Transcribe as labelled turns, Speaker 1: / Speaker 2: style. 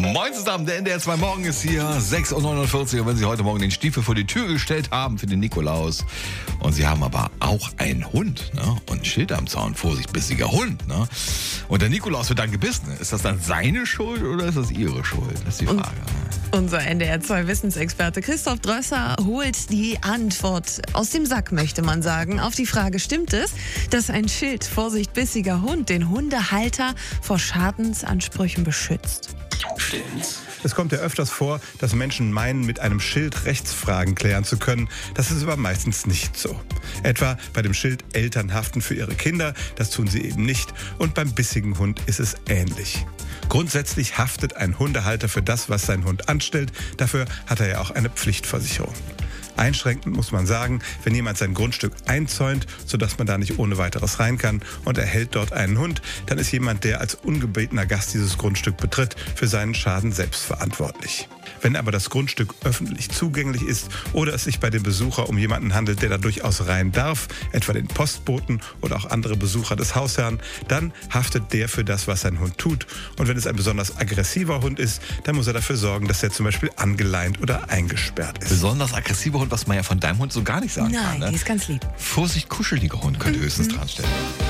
Speaker 1: Moin zusammen, der NDR 2 Morgen ist hier, 6.49 Uhr. Und wenn Sie heute Morgen den Stiefel vor die Tür gestellt haben für den Nikolaus und Sie haben aber auch einen Hund, ne? Und ein Schild am Zaun, Vorsicht, bissiger Hund, ne? Und der Nikolaus wird dann gebissen. Ist das dann seine Schuld oder ist das Ihre Schuld? Das ist die Frage.
Speaker 2: Unser NDR 2 Wissensexperte Christoph Drösser holt die Antwort aus dem Sack, möchte man sagen, auf die Frage: Stimmt es, dass ein Schild Vorsicht, bissiger Hund den Hundehalter vor Schadensansprüchen beschützt?
Speaker 1: Stimmt's?
Speaker 3: Es kommt ja öfters vor, dass Menschen meinen, mit einem Schild Rechtsfragen klären zu können. Das ist aber meistens nicht so. Etwa bei dem Schild Eltern haften für ihre Kinder, das tun sie eben nicht. Und beim bissigen Hund ist es ähnlich. Grundsätzlich haftet ein Hundehalter für das, was sein Hund anstellt. Dafür hat er ja auch eine Pflichtversicherung. Einschränkend muss man sagen, wenn jemand sein Grundstück einzäunt, sodass man da nicht ohne weiteres rein kann und er hält dort einen Hund, dann ist jemand, der als ungebetener Gast dieses Grundstück betritt, für seinen Schaden selbst verantwortlich. Wenn aber das Grundstück öffentlich zugänglich ist oder es sich bei dem Besucher um jemanden handelt, der da durchaus rein darf, etwa den Postboten oder auch andere Besucher des Hausherrn, dann haftet der für das, was sein Hund tut. Und wenn es ein besonders aggressiver Hund ist, dann muss er dafür sorgen, dass er zum Beispiel angeleint oder eingesperrt ist.
Speaker 1: Besonders aggressiver Hund, was man ja von deinem Hund so gar nicht sagen kann.
Speaker 2: Nein,
Speaker 1: Ne?
Speaker 2: die ist ganz lieb.
Speaker 1: Vorsicht, kuscheliger Hund könnte höchstens dran stellen.